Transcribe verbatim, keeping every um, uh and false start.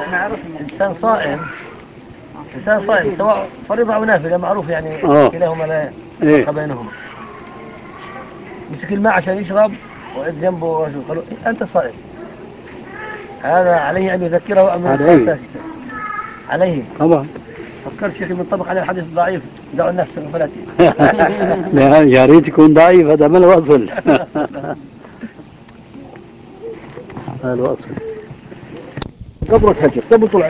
معروف إنسان صائم، إنسان صائم سواء فريضة أو نافلة معروف يعني آه. كلاهما لا إيه. فرق بينهما. مسك الماء عشان يشرب وإذ جنبه رجل قالوا أنت صائم، هذا عليه أن يذكره أم يبقى عليه. ساكتا؟ عليه. طبعا. فكرت شيخي منطبق على الحديث الضعيف دعوا النفس غفلتي. لا يا ريت يكون ضعيف، هذا ما الوصل. هذا الوصل. قبرك هجر قبل طلع